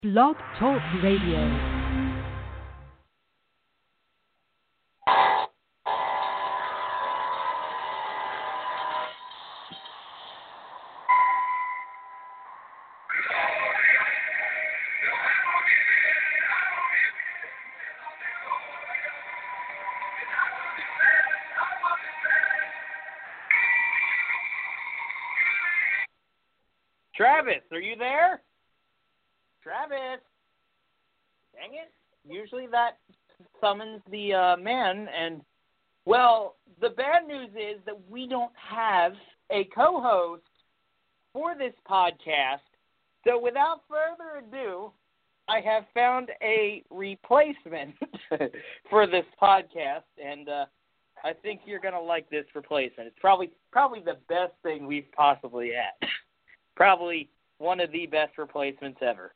Blog Talk Radio. Travis, are you there? Travis. Dang it. Usually that summons the man. And, well, the bad news is that we don't have a co-host for this podcast. So without further ado, I have found a replacement for this podcast. And I think you're going to like this replacement. It's probably the best thing we've possibly had. Probably one of the best replacements ever.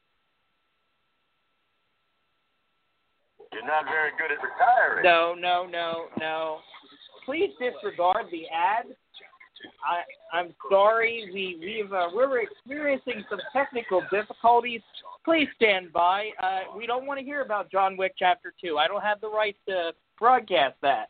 You're not very good at retiring. No. Please disregard the ad. I'm sorry. We're experiencing some technical difficulties. Please stand by. We don't want to hear about John Wick Chapter 2. I don't have the right to broadcast that.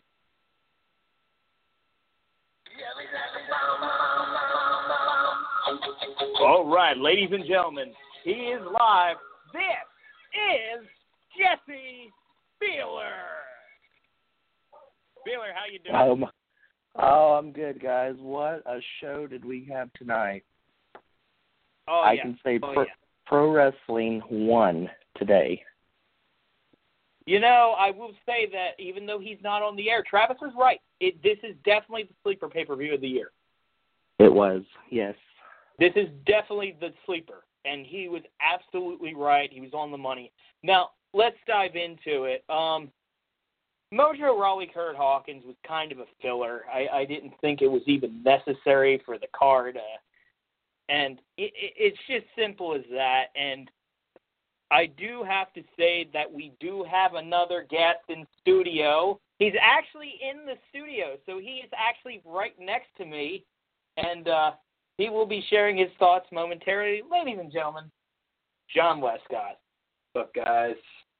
All right, ladies and gentlemen, he is live. This is Jesse Beeler. Beeler, how you doing? I'm good, guys. What a show did we have tonight? I can say pro wrestling won today. You know, I will say that even though he's not on the air, Travis is right. This is definitely the sleeper pay-per-view of the year. It was, yes. This is definitely the sleeper, and he was absolutely right. He was on the money. Now, let's dive into it. Mojo Rawley Kurt Hawkins was kind of a filler. I didn't think it was even necessary for the card, and it's just simple as that. And I do have to say that we do have another guest in studio. He's actually in the studio, so he is actually right next to me, and he will be sharing his thoughts momentarily. Ladies and gentlemen, John Westcott. What's up, guys?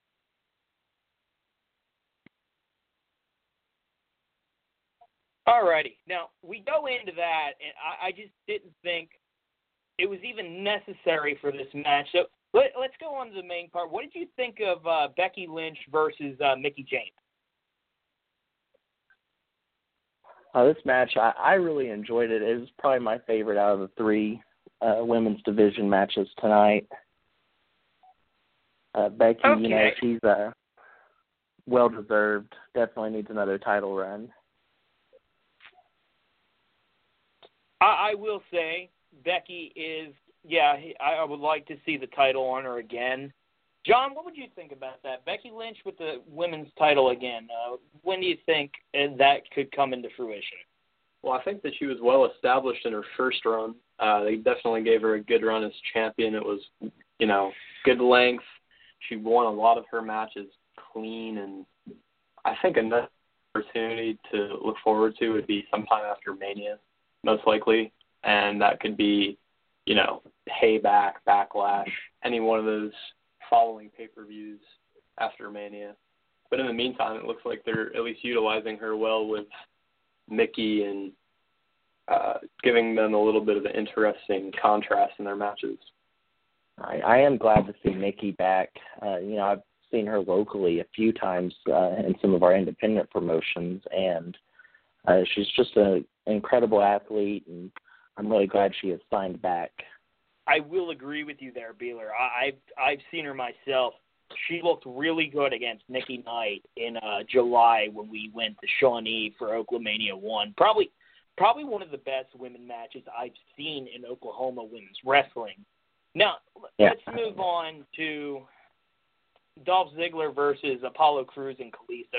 Alrighty. Now, we go into that, and I just didn't think it was even necessary for this match. So let's go on to the main part. What did you think of Becky Lynch versus Mickie James? This match, I really enjoyed it. It was probably my favorite out of the three women's division matches tonight. Becky, okay. You know, she's well-deserved. Definitely needs another title run. I will say Becky is, I would like to see the title on her again. John, what would you think about that? Becky Lynch with the women's title again. When do you think that could come into fruition? Well, I think that she was well established in her first run. They definitely gave her a good run as champion. It was, good length. She won a lot of her matches clean, and I think another opportunity to look forward to would be sometime after Mania, most likely, and that could be, Payback, Backlash, any one of those following pay-per-views after Mania. But in the meantime, it looks like they're at least utilizing her well with Mickie and giving them a little bit of an interesting contrast in their matches. I am glad to see Mickie back. I've seen her locally a few times in some of our independent promotions, and she's just an incredible athlete, and I'm really glad she has signed back. I will agree with you there, Beeler. I've seen her myself. She looked really good against Nikki Knight in July when we went to Shawnee for Oklahomania 1. Probably one of the best women matches I've seen in Oklahoma women's wrestling. Now, let's move on to Dolph Ziggler versus Apollo Crews and Kalisto.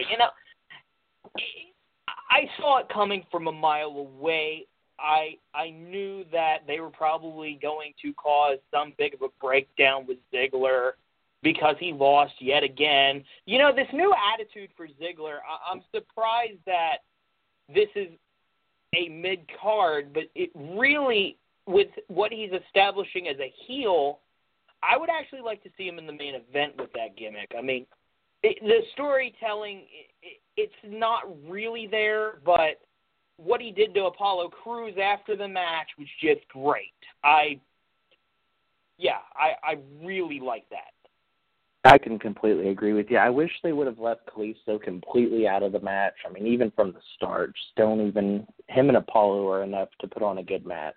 I saw it coming from a mile away. I knew that they were probably going to cause some big of a breakdown with Ziggler because he lost yet again. This new attitude for Ziggler, I'm surprised that this is a mid-card, but it really, with what he's establishing as a heel, I would actually like to see him in the main event with that gimmick. I mean, the storytelling, it's not really there, but what he did to Apollo Crews after the match was just great. I really like that. I can completely agree with you. I wish they would have left Kalisto completely out of the match. I mean, even from the start, just him and Apollo are enough to put on a good match.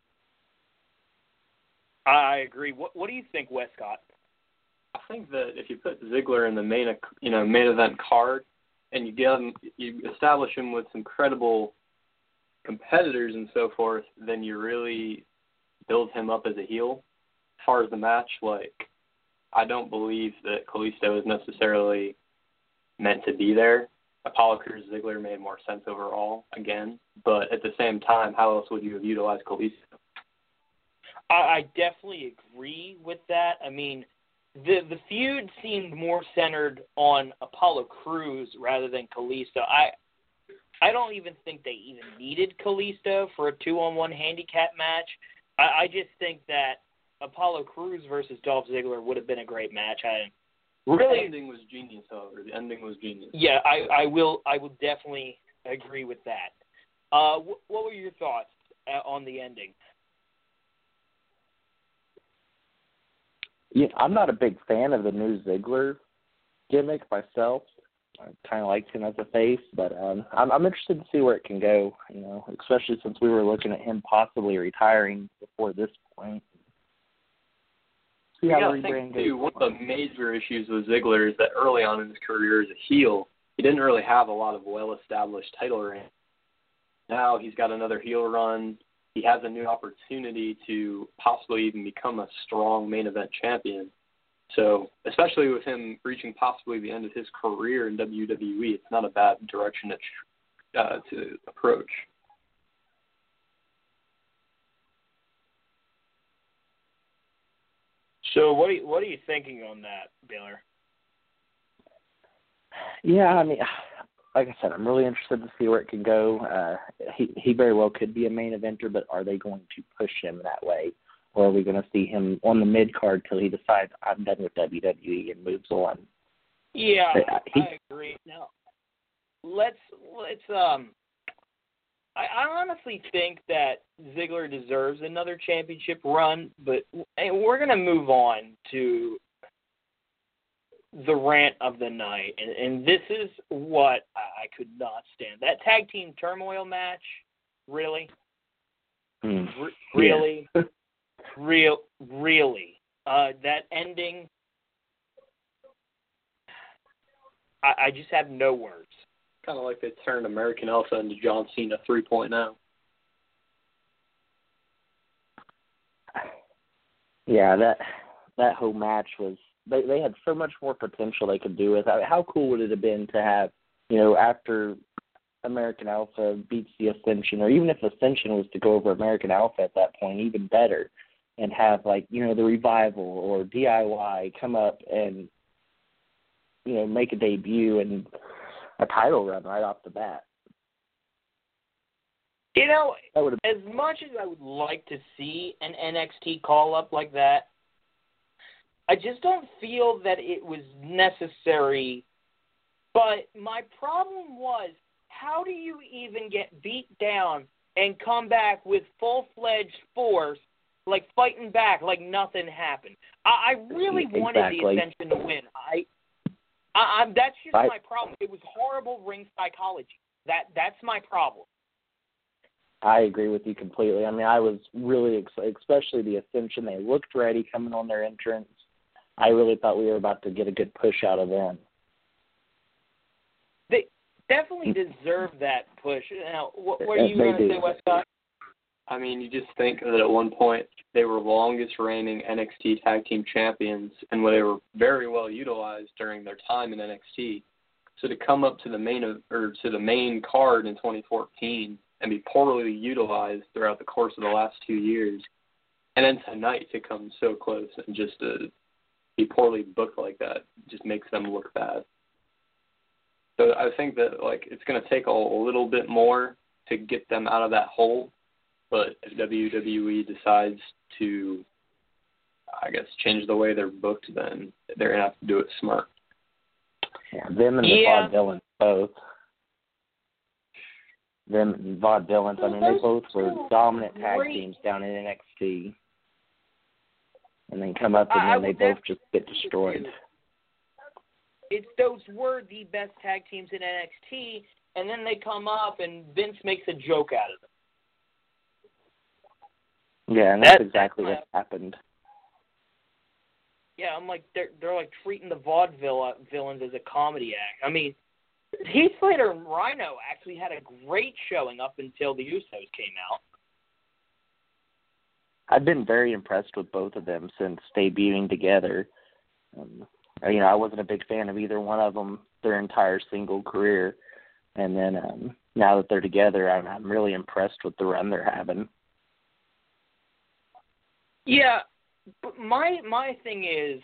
I agree. What do you think, Westcott? I think that if you put Ziggler in the main event card, and you establish him with some credible competitors and so forth, then you really build him up as a heel. As far as the match, I don't believe that Kalisto is necessarily meant to be there. Apollo Crews Ziggler made more sense overall, again. But at the same time, how else would you have utilized Kalisto? I definitely agree with that. I mean, the feud seemed more centered on Apollo Crews rather than Kalisto. I don't even think they even needed Kalisto for a 2-on-1 handicap match. I just think that Apollo Crews versus Dolph Ziggler would have been a great match. The ending was genius, however. The ending was genius. Yeah, I will definitely agree with that. What were your thoughts on the ending? Yeah, I'm not a big fan of the new Ziggler gimmick myself. I kind of liked him as a face, but I'm interested to see where it can go, especially since we were looking at him possibly retiring before this point. I think, too, one of the major issues with Ziggler is that early on in his career as a heel, he didn't really have a lot of well-established title reigns. Now he's got another heel run. He has a new opportunity to possibly even become a strong main event champion. So, especially with him reaching possibly the end of his career in WWE, it's not a bad direction to approach. So what are you thinking on that, Baylor? Yeah, I mean, like I said, I'm really interested to see where it can go. He very well could be a main eventer, but are they going to push him that way? Or are we going to see him on the mid-card till he decides, I'm done with WWE and moves on? Yeah, I agree. Now, I honestly think that Ziggler deserves another championship run, but we're going to move on to the rant of the night, and this is what I could not stand. That tag team turmoil match, really? Really? Yeah. Really? That ending, I just have no words. Kind of like they turned American Alpha into John Cena 3.0. Yeah, that whole match was. They had so much more potential they could do with. I mean, how cool would it have been to have, after American Alpha beats the Ascension, or even if Ascension was to go over American Alpha at that point, even better, and have the Revival or DIY come up and make a debut and a title run right off the bat. As much as I would like to see an NXT call-up like that, I just don't feel that it was necessary. But my problem was, how do you even get beat down and come back with full-fledged force, fighting back like nothing happened? I really wanted the Ascension to win. That's just my problem. It was horrible ring psychology. That's my problem. I agree with you completely. I mean, I was really excited, especially the Ascension. They looked ready coming on their entrance. I really thought we were about to get a good push out of them. They definitely deserve that push. Now, what are you going to say, Westcott? I mean, you just think that at one point they were longest reigning NXT Tag Team Champions, and they were very well utilized during their time in NXT. So to come up to the main card in 2014 and be poorly utilized throughout the course of the last 2 years, and then tonight to come so close and just to be poorly booked like that just makes them look bad. So I think that it's going to take a little bit more to get them out of that hole. But if WWE decides to I guess, change the way they're booked, then they're going to have to do it smart. Yeah, them and the Vaudevillains both. Them and Vaudevillains, I mean, they both were dominant tag teams down in NXT. And then come up and then they both just get destroyed. Those were the best tag teams in NXT, and then they come up and Vince makes a joke out of them. Yeah, and that's exactly what happened. Yeah, I'm like, they're like treating the Vaudevillains as a comedy act. I mean, Heath Slater and Rhino actually had a great showing up until the Usos came out. I've been very impressed with both of them since debuting together. I wasn't a big fan of either one of them their entire single career. And then now that they're together, I'm really impressed with the run they're having. Yeah, but my thing is,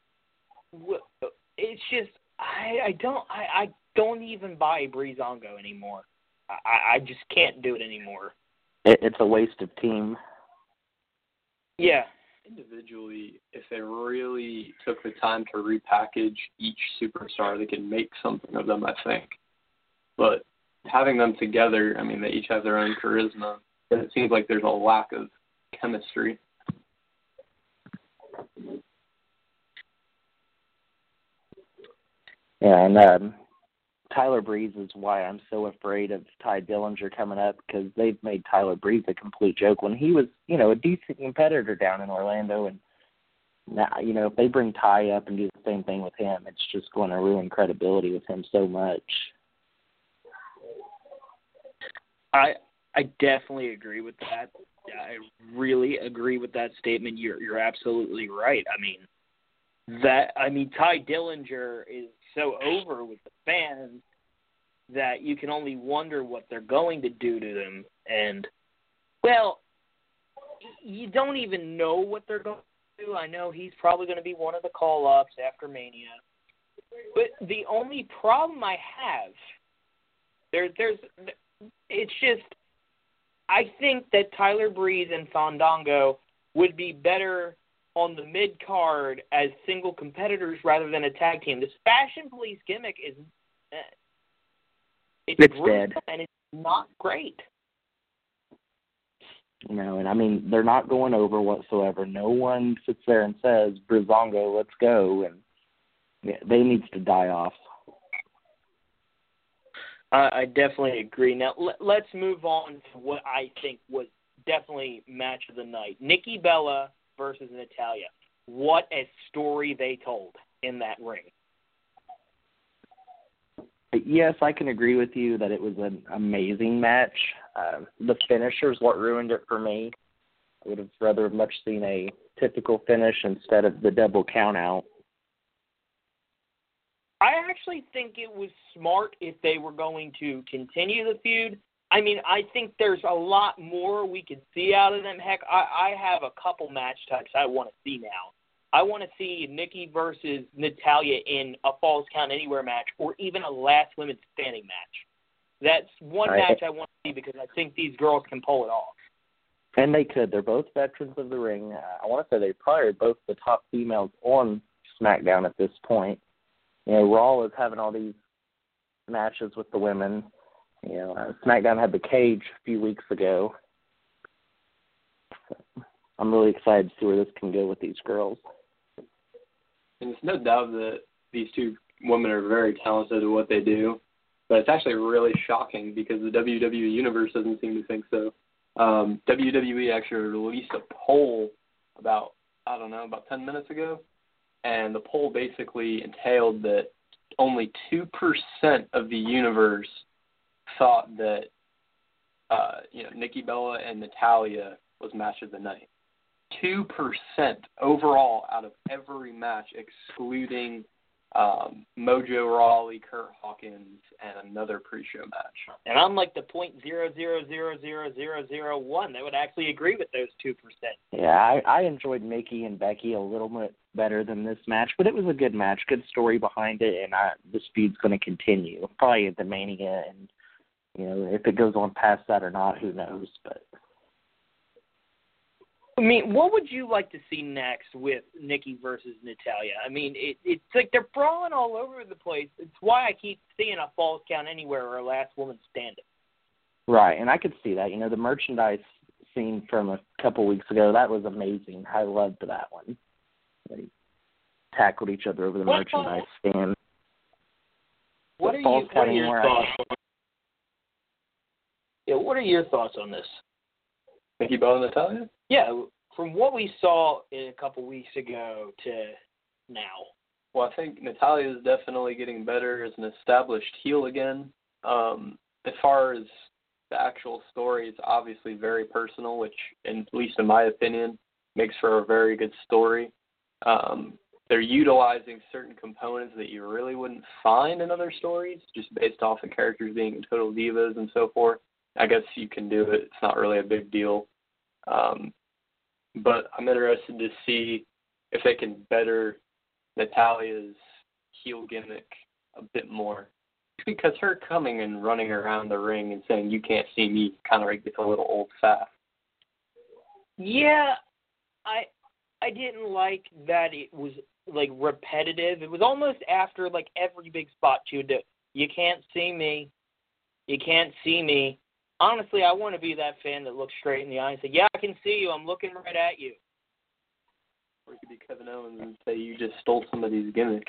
it's just I don't even buy Breezango anymore. I just can't do it anymore. It's a waste of team. Yeah. Individually, if they really took the time to repackage each superstar, they could make something of them, I think. But having them together, I mean, they each have their own charisma, but it seems like there's a lack of chemistry. Yeah, and Tyler Breeze is why I'm so afraid of Ty Dillinger coming up, because they've made Tyler Breeze a complete joke when he was, a decent competitor down in Orlando. And now, if they bring Ty up and do the same thing with him, it's just going to ruin credibility with him so much. I definitely agree with that. I really agree with that statement. You're absolutely right. I mean, Ty Dillinger is so over with the fans that you can only wonder what they're going to do to them. And, well, you don't even know what they're going to do. I know he's probably going to be one of the call-ups after Mania. But the only problem I have, it's just, I think that Tyler Breeze and Fandango would be better on the mid-card as single competitors rather than a tag team. This Fashion Police gimmick is it's dead. And it's not great. And they're not going over whatsoever. No one sits there and says, Breezango, let's go. And they need to die off. I definitely agree. Now, let's move on to what I think was definitely match of the night. Nikki Bella versus Natalya. What a story they told in that ring. Yes, I can agree with you that it was an amazing match. The finisher is what ruined it for me. I would have rather much seen a typical finish instead of the double count out. I actually think it was smart if they were going to continue the feud. I think there's a lot more we could see out of them. Heck, I have a couple match types I want to see now. I want to see Nikki versus Natalya in a Falls Count Anywhere match or even a last women's standing match. That's one match I want to see because I think these girls can pull it off. And they could. They're both veterans of the ring. I want to say they probably are both the top females on SmackDown at this point. Raw is having all these matches with the women. SmackDown had the cage a few weeks ago. So I'm really excited to see where this can go with these girls. And it's no doubt that these two women are very talented at what they do, but it's actually really shocking because the WWE Universe doesn't seem to think so. WWE actually released a poll about 10 minutes ago, and the poll basically entailed that only 2% of the universe thought that Nikki Bella and Natalya was match of the night. 2% overall out of every match, excluding Mojo Rawley, Kurt Hawkins, and another pre-show match. And I'm like the 0.0000001 that would actually agree with those 2%. Yeah, I enjoyed Nikki and Becky a little bit better than this match, but it was a good match, good story behind it, and this feud's going to continue, probably at the Mania, and if it goes on past that or not, who knows, but... I mean, what would you like to see next with Nikki versus Natalya? I mean, it's like they're brawling all over the place. It's why I keep seeing a Falls Count Anywhere or a Last Woman Standing. Right, and I could see that. The merchandise scene from a couple weeks ago, that was amazing. I loved that one. They tackled each other over the merchandise stand. What are your thoughts? Yeah, what are your thoughts on this? Nikki Bella and Natalya? Yeah, from what we saw a couple weeks ago to now. Well, I think Natalya is definitely getting better as an established heel again. As far as the actual story, it's obviously very personal, which, at least in my opinion, makes for a very good story. They're utilizing certain components that you really wouldn't find in other stories, just based off the characters being total divas and so forth. I guess you can do it. It's not really a big deal. But I'm interested to see if they can better Natalya's heel gimmick a bit more. Because her coming and running around the ring and saying, "You can't see me," kind of gets a little old fast. Yeah, I didn't like that it was, like, repetitive. It was almost after, like, every big spot she would do. You can't see me. You can't see me. Honestly, I want to be that fan that looks straight in the eye and say, "Yeah, I can see you. I'm looking right at you." Or you could be Kevin Owens and say, "You just stole somebody's gimmick."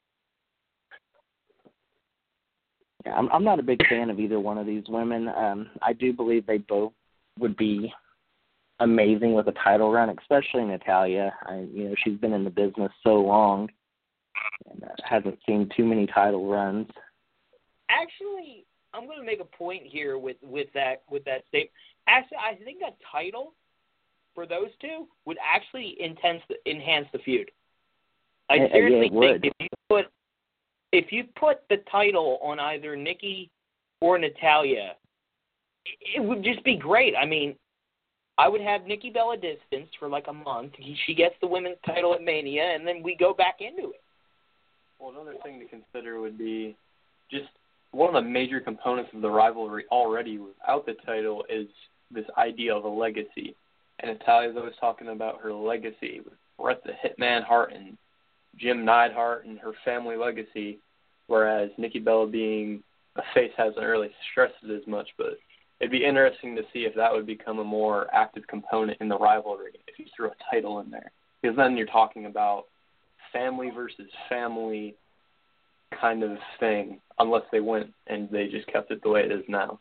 Yeah, I'm not a big fan of either one of these women. I do believe they both would be amazing with a title run, especially Natalya. She's been in the business so long and hasn't seen too many title runs. Actually, I'm going to make a point here with that statement. Actually, I think that title for those two would actually enhance the feud. I seriously think if you put the title on either Nikki or Natalya, it would just be great. I mean, I would have Nikki Bella distanced for like a month. She gets the women's title at Mania, and then we go back into it. Well, another thing to consider would be just one of the major components of the rivalry already without the title is this idea of a legacy. And Natalya's always talking about her legacy with Bret the Hitman Hart and Jim Neidhart and her family legacy, whereas Nikki Bella being a face hasn't really stressed it as much, but it'd be interesting to see if that would become a more active component in the rivalry if you threw a title in there. Because then you're talking about family versus family kind of thing, unless they went and they just kept it the way it is now.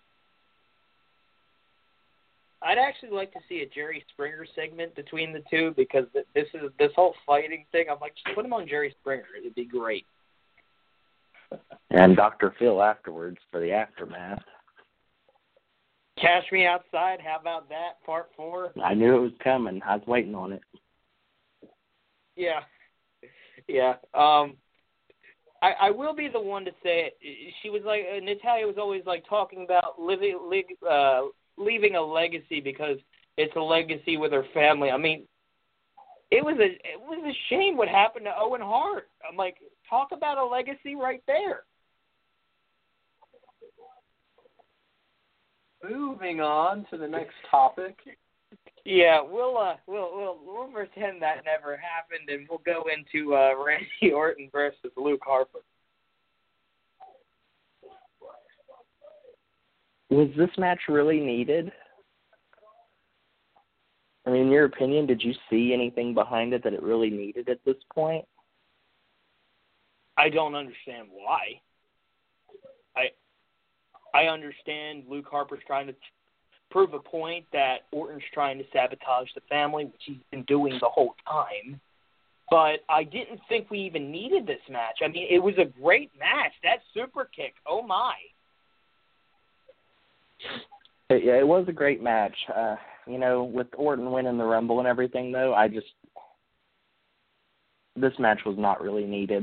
I'd actually like to see a Jerry Springer segment between the two, because this whole fighting thing, I'm like, just put him on Jerry Springer. It'd be great. And Dr. Phil afterwards for the aftermath. Cash Me Outside, how about that, part 4? I knew it was coming. I was waiting on it. Yeah. I will be the one to say it. She was like, Natalya was always like talking about leaving a legacy because it's a legacy with her family. I mean, it was a shame what happened to Owen Hart. I'm like, talk about a legacy right there. Moving on to the next topic. Yeah, we'll pretend that never happened, and we'll go into Randy Orton versus Luke Harper. Was this match really needed? I mean, in your opinion, did you see anything behind it that it really needed at this point? I don't understand why. I understand Luke Harper's trying to prove a point that Orton's trying to sabotage the family, which he's been doing the whole time. But I didn't think we even needed this match. I mean, it was a great match. That super kick, oh my. Yeah, it was a great match. With Orton winning the Rumble and everything, though, this match was not really needed.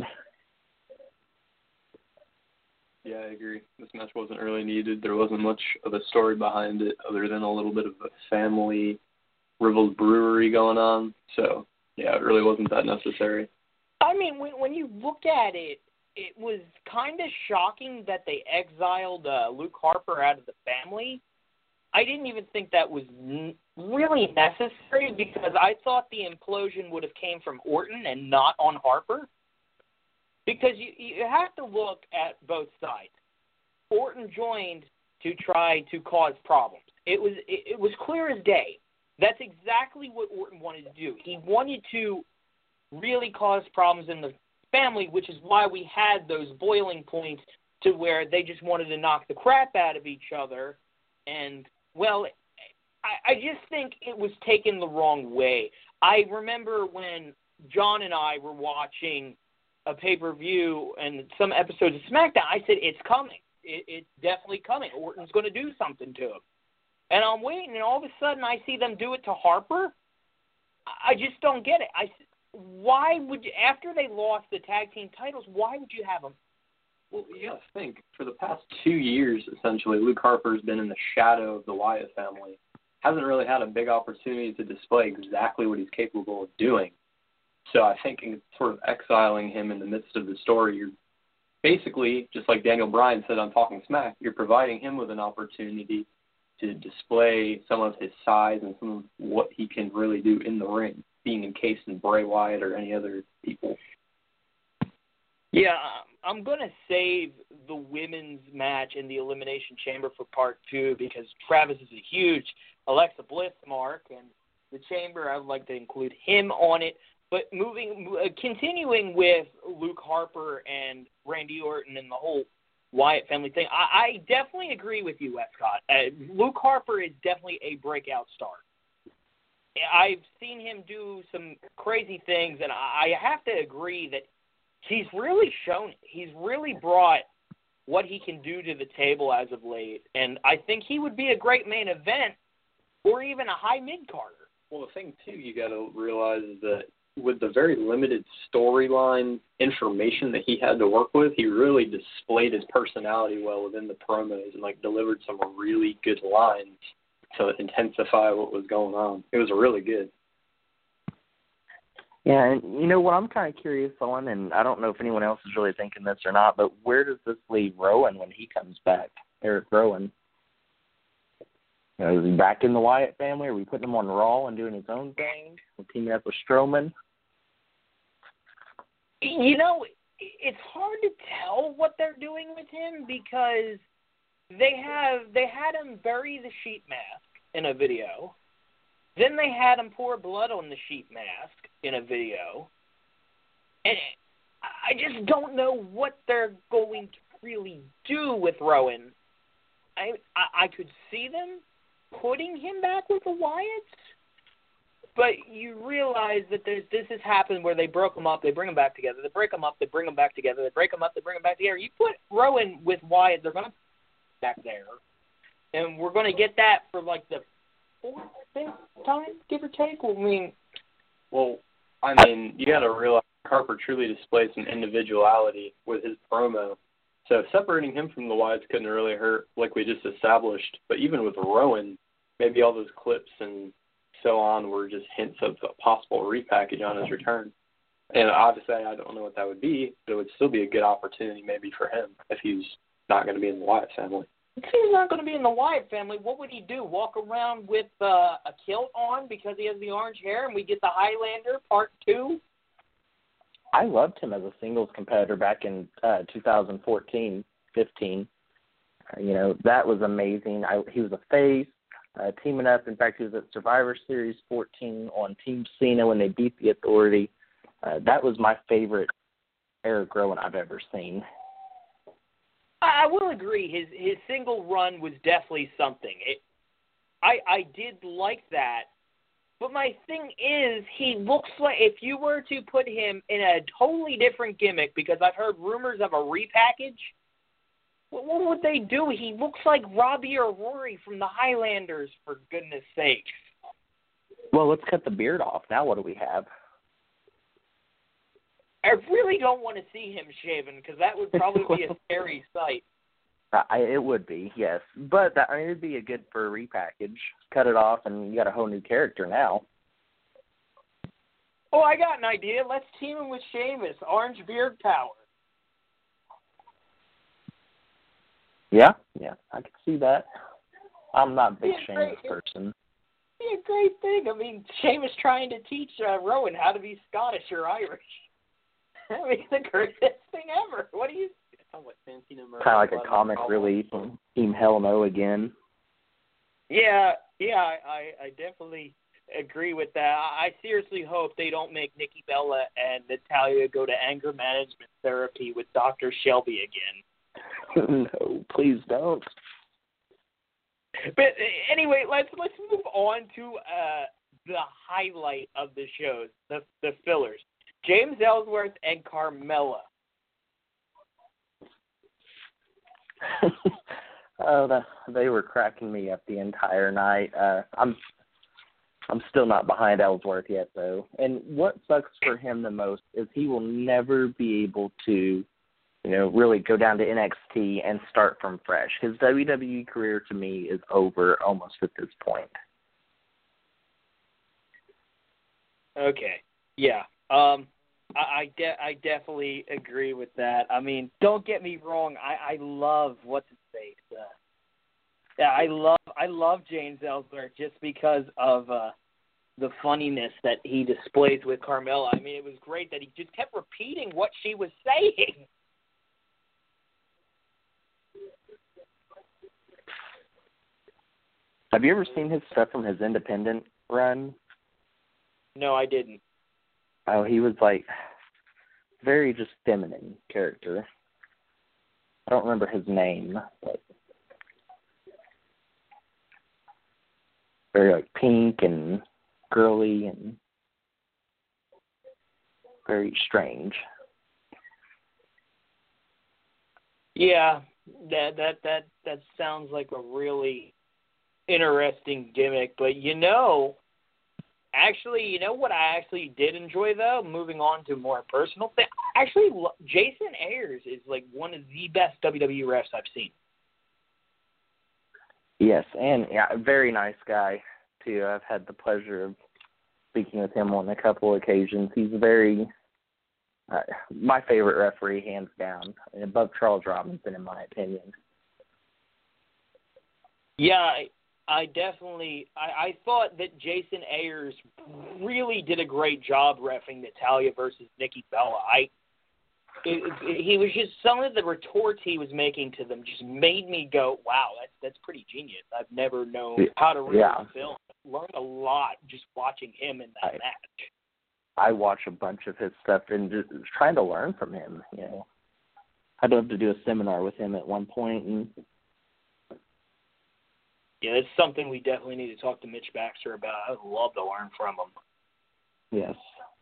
Yeah, I agree. This match wasn't really needed. There wasn't much of a story behind it other than a little bit of a family rivalry going on. So, yeah, it really wasn't that necessary. I mean, when you look at it, it was kind of shocking that they exiled Luke Harper out of the family. I didn't even think that was really necessary because I thought the implosion would have came from Orton and not on Harper. Because you have to look at both sides. Orton joined to try to cause problems. It was clear as day. That's exactly what Orton wanted to do. He wanted to really cause problems in the family, which is why we had those boiling points to where they just wanted to knock the crap out of each other. And, well, I just think it was taken the wrong way. I remember when John and I were watching a pay-per-view and some episodes of SmackDown, I said, it's coming. It's definitely coming. Orton's going to do something to him. And I'm waiting, and all of a sudden I see them do it to Harper. I just don't get it. Why would you, after they lost the tag team titles, why would you have them? Well, you got to think, for the past 2 years, essentially, Luke Harper's been in the shadow of the Wyatt family. Hasn't really had a big opportunity to display exactly what he's capable of doing. So I think in sort of exiling him in the midst of the story, you're basically, just like Daniel Bryan said on Talking Smack, you're providing him with an opportunity to display some of his size and some of what he can really do in the ring, being encased in Bray Wyatt or any other people. Yeah, I'm going to save the women's match in the Elimination Chamber for part 2 because Travis is a huge Alexa Bliss mark, and the Chamber, I would like to include him on it. But continuing with Luke Harper and Randy Orton and the whole Wyatt family thing, I definitely agree with you, Westcott. Luke Harper is definitely a breakout star. I've seen him do some crazy things, and I have to agree that he's really shown it. He's really brought what he can do to the table as of late, and I think he would be a great main event or even a high mid-carder. Well, the thing, too, you got to realize is that with the very limited storyline information that he had to work with, he really displayed his personality well within the promos and, delivered some really good lines to intensify what was going on. It was really good. Yeah, and you know what I'm kind of curious on, and I don't know if anyone else is really thinking this or not, but where does this leave Rowan when he comes back? Eric Rowan. Is he back in the Wyatt family? Are we putting him on Raw and doing his own thing? We're teaming up with Strowman? You know, it's hard to tell what they're doing with him because they had him bury the sheep mask in a video. Then they had him pour blood on the sheep mask in a video. And I just don't know what they're going to really do with Rowan. I could see them putting him back with the Wyatts, but you realize that this has happened where they broke him up, they bring him back together, they break him up, they bring him back together, they break him up, they bring him back together. You put Rowan with Wyatt, they're going to put him back there, and we're going to get that for the 4th, 5th time, give or take. You got to realize Harper truly displays some individuality with his promo. So separating him from the Wyatts couldn't really hurt, like we just established. But even with Rowan, maybe all those clips and so on were just hints of a possible repackage on his return. And obviously, I don't know what that would be, but it would still be a good opportunity maybe for him if he's not going to be in the Wyatt family. If he's not going to be in the Wyatt family, what would he do? Walk around with a kilt on because he has the orange hair and we get the Highlander Part 2? I loved him as a singles competitor back in 2014-15. That was amazing. He was a face, teaming up. In fact, he was at Survivor Series 14 on Team Cena when they beat the Authority. That was my favorite Eric Rowan I've ever seen. I will agree. His single run was definitely something. I did like that. But my thing is, he looks like, if you were to put him in a totally different gimmick, because I've heard rumors of a repackage, what would they do? He looks like Robbie or Rory from the Highlanders, for goodness sake. Well, let's cut the beard off. Now what do we have? I really don't want to see him shaven, because that would probably be a scary sight. It would be, yes. But it would be good for a repackage. Cut it off, and you got a whole new character now. Oh, I got an idea. Let's team him with Sheamus. Orange beard power. Yeah, I could see that. I'm not a big Yeah, Sheamus right. person. Be a great thing. I mean, Sheamus trying to teach Rowan how to be Scottish or Irish. I mean, the greatest thing ever. What do you? Kind of like a comic relief from Team Hell No again. Yeah, I definitely agree with that. I seriously hope they don't make Nikki Bella and Natalya go to anger management therapy with Dr. Shelby again. No, please don't. But anyway, let's move on to the highlight of the shows, the fillers. James Ellsworth and Carmella. They were cracking me up the entire night. I'm still not behind Ellsworth yet, though. And what sucks for him the most is he will never be able to, really go down to NXT and start from fresh. His WWE career, to me, is over almost at this point. Okay. Yeah. I definitely agree with that. I mean, don't get me wrong. I love what's his face. I love James Ellsworth just because of the funniness that he displays with Carmella. I mean, it was great that he just kept repeating what she was saying. Have you ever seen his stuff from his independent run? No, I didn't. Oh, he was like very just feminine character. I don't remember his name, but very like pink and girly and very strange. Yeah, that sounds like a really interesting gimmick, but actually, you know what I actually did enjoy, though? Moving on to more personal thing. Actually, Jason Ayers is like one of the best WWE refs I've seen. Yes, and yeah, very nice guy, too. I've had the pleasure of speaking with him on a couple occasions. He's very, my favorite referee, hands down, and above Charles Robinson, in my opinion. Yeah, I definitely I thought that Jason Ayers really did a great job reffing Natalya versus Nikki Bella. He was just, some of the retorts he was making to them just made me go, wow, that's pretty genius. I've never known how to really film. I learned a lot just watching him in that match. I watch a bunch of his stuff and just trying to learn from him. I'd love to do a seminar with him at one point. And yeah, it's something we definitely need to talk to Mitch Baxter about. I'd love to learn from him. Yes.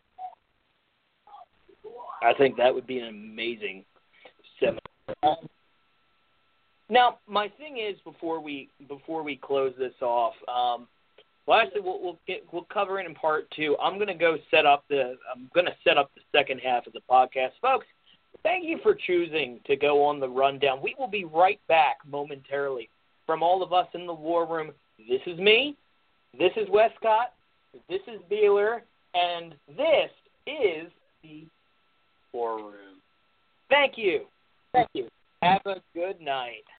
I think that would be an amazing seminar. Now, my thing is, before we close this off, actually we'll cover it in part 2. I'm going to set up the second half of the podcast, folks. Thank you for choosing to go on the rundown. We will be right back momentarily. From all of us in the War Room, this is me, this is Westcott, this is Beeler, and this is the War Room. Thank you. Have a good night.